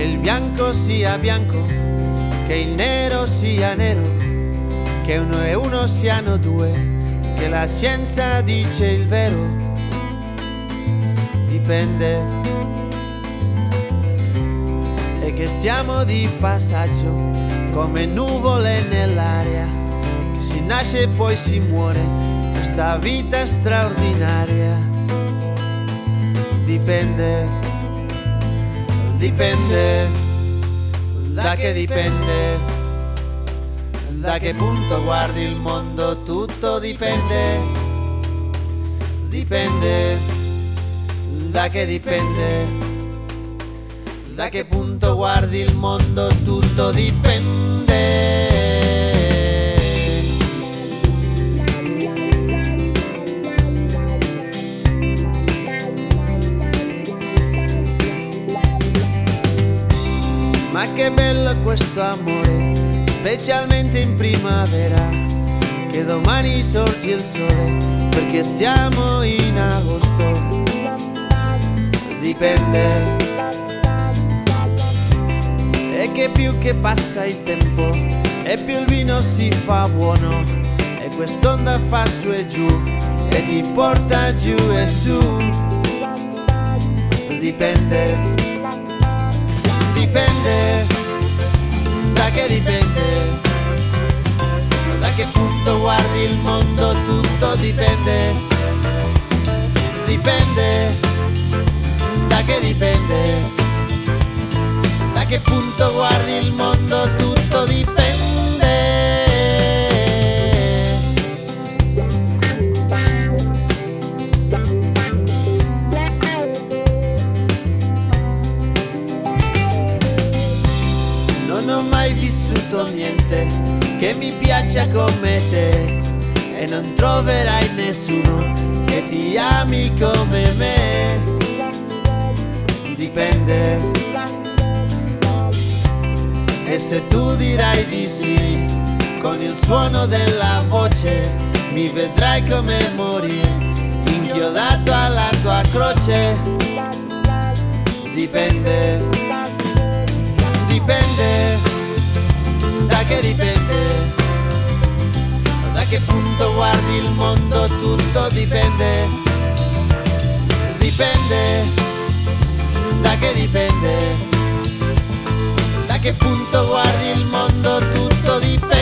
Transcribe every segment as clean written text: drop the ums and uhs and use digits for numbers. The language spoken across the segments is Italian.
che il bianco sia bianco, che il nero sia nero, che uno e uno siano due, che la scienza dice il vero. Dipende, e che siamo di passaggio come nuvole nell'aria, che si nasce e poi si muore, questa vita straordinaria. Dipende, dipende, da che dipende, da che punto guardi il mondo, tutto dipende, dipende, da che dipende, da che punto guardi il mondo, tutto dipende. Ma che bello questo amore, specialmente in primavera, che domani sorge il sole, perché siamo in agosto. Dipende, e che più che passa il tempo e più il vino si fa buono, e quest'onda fa su e giù e ti porta giù e su. Dipende, dipende, da che dipende, da che punto guardi il mondo, tutto dipende, dipende, da che dipende, da che punto guardi il mondo, tutto dipende. Non ho mai vissuto niente che mi piaccia come te, e non troverai nessuno che ti ami come me. Dipende, e se tu dirai di sì, con il suono della voce mi vedrai come morire, inchiodato alla tua croce. Dipende, dipende, da che dipende, da che punto guardi il mondo, tutto dipende, dipende, da che dipende, da che punto guardi il mondo, tutto dipende.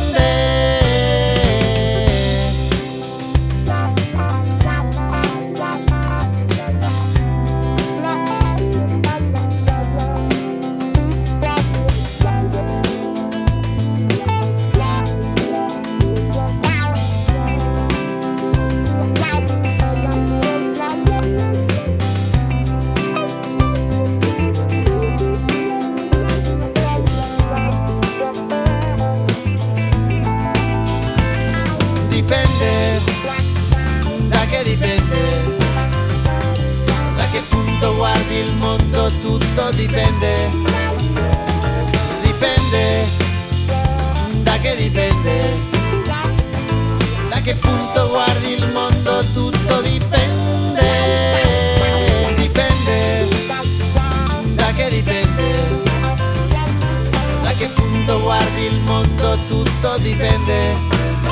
Dipende, da che dipende, da che punto guardi il mondo, tutto dipende, dipende, da che dipende, da che punto guardi il mondo, tutto dipende, dipende, da che dipende, da che punto guardi il mondo, tutto dipende.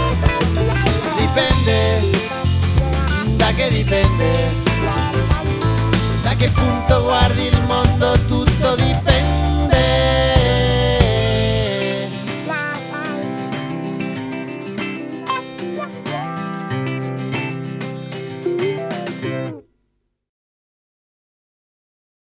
Dipende, da che dipende, da che punto guardi il